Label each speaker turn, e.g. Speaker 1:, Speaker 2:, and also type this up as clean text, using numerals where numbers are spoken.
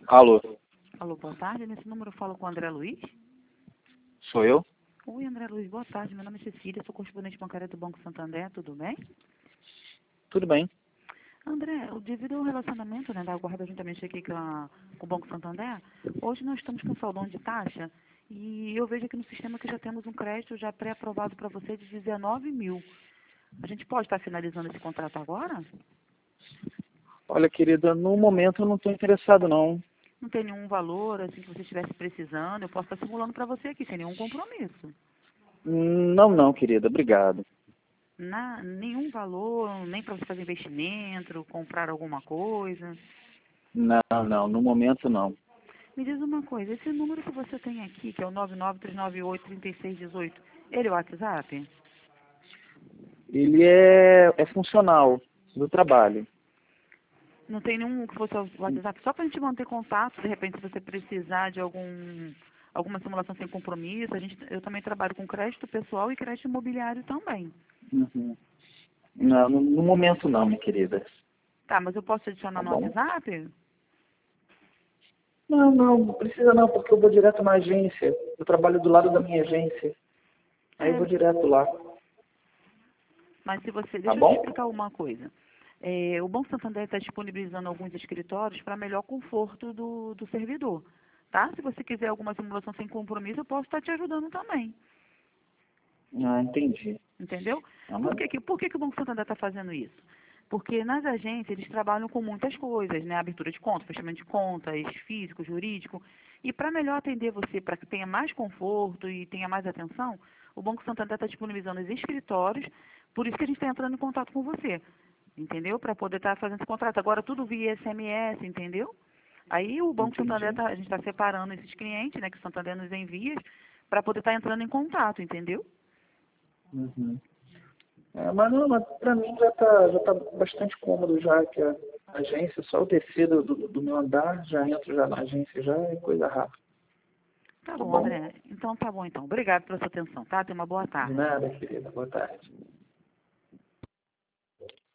Speaker 1: Alô,
Speaker 2: Alô, boa tarde. Nesse número eu falo com o André Luiz.
Speaker 1: sou eu?
Speaker 2: Oi, André Luiz, boa tarde. Meu nome é Cecília, sou correspondente bancária do Banco Santander, tudo bem?
Speaker 1: Tudo bem?
Speaker 2: André, devido ao relacionamento, né, da guarda juntamente aqui com o Banco Santander, hoje nós estamos com saldão de taxa e eu vejo aqui no sistema que já temos um crédito já pré-aprovado para você de 19 mil. A gente pode estar finalizando esse contrato agora?
Speaker 1: Olha, querida, no momento eu não estou interessado, não.
Speaker 2: Não tem nenhum valor assim que você estivesse precisando, eu posso estar simulando para você aqui, sem nenhum compromisso.
Speaker 1: Não, não, querida, obrigado.
Speaker 2: Nenhum valor, nem para você fazer investimento, comprar alguma coisa.
Speaker 1: Não, não, no momento não.
Speaker 2: Me diz uma coisa, esse número que você tem aqui, que é o 993983618, ele é o WhatsApp?
Speaker 1: Ele é funcional do trabalho.
Speaker 2: Não tem nenhum que fosse o WhatsApp, só para a gente manter contato, de repente se você precisar de alguma simulação sem compromisso, eu também trabalho com crédito pessoal e crédito imobiliário também.
Speaker 1: Uhum. Não, no momento não, minha querida.
Speaker 2: Tá, mas eu posso te adicionar
Speaker 1: Tá
Speaker 2: no
Speaker 1: bom?
Speaker 2: WhatsApp?
Speaker 1: Não, não precisa não, porque eu vou direto na agência. Eu trabalho do lado da minha agência. Aí eu
Speaker 2: É,
Speaker 1: vou direto lá.
Speaker 2: mas se você,
Speaker 1: Tá
Speaker 2: deixa eu te
Speaker 1: bom?
Speaker 2: explicar uma coisa. O Banco Santander está disponibilizando alguns escritórios para melhor conforto do servidor, tá? Se você quiser alguma simulação sem compromisso, eu posso estar te ajudando também,
Speaker 1: Ah, entendi.
Speaker 2: entendeu?
Speaker 1: Ah,
Speaker 2: Por
Speaker 1: mas...
Speaker 2: que o Banco Santander está fazendo isso? Porque nas agências eles trabalham com muitas coisas, né? Abertura de conta, fechamento de contas, físico, jurídico. E para melhor atender você, para que tenha mais conforto e tenha mais atenção, o Banco Santander está disponibilizando os escritórios, por isso que a gente está entrando em contato com você. Entendeu? Para poder estar fazendo esse contrato. Agora tudo via SMS, entendeu? Aí o Banco Santander,
Speaker 1: Entendi.
Speaker 2: a gente está separando esses clientes, né, que o Santander nos envia, para poder estar entrando em contato, entendeu?
Speaker 1: Uhum. Mas não, mas para mim já tá bastante cômodo já que a agência, só eu descer do meu andar, já entro já na agência, já é coisa rápida.
Speaker 2: Tá
Speaker 1: Tá
Speaker 2: bom,
Speaker 1: bom?
Speaker 2: André. Então tá bom então. Obrigado pela sua atenção, tá? Tenha uma boa
Speaker 1: De
Speaker 2: tarde.
Speaker 1: nada, querida. Boa tarde.